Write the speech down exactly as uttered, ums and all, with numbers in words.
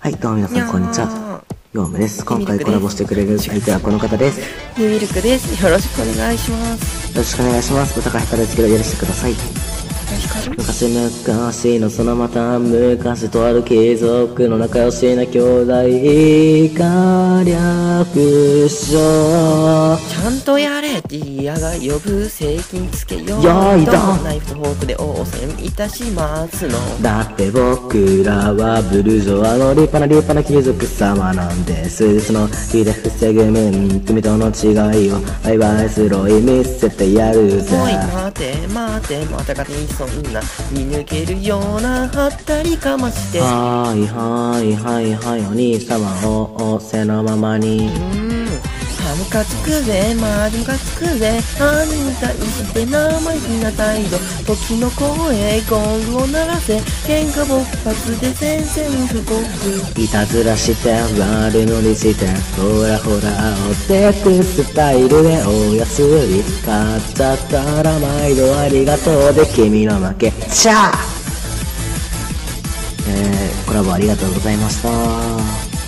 はい、どうも皆さんこんにちは。ヨウムです。今回コラボしてくれる相手はこの方です。 ミルクです。よろしくお願いします。 よろしくお願いします。歌が下手ですけど許してください。昔昔のそのまた昔とある貴族の仲良しな兄弟か略称。 ちゃんとやれディアが呼ぶ正規つけよう。 よいどんナイフとフォークで応戦いたしますの。 だって僕らはブルジョワの立派な立派な貴族様なんです。その火で防ぐ面君との違いをバイバイスロー見せてやるぜ。 おい待て待てまたかにそんな見抜けるようなはったりかまして。 はいはいはいはいお兄様を仰せのままに。 うんムカつくぜマジムカつくぜ犯人に対して生意気な態度時の声ゴングを鳴らせ喧嘩勃発で宣戦布告いたずらして悪乗りしてほらほら煽ってくスタイルでおやすみ買っちゃったら毎度ありがとうで君の負けシャー。えー、コラボありがとうございました。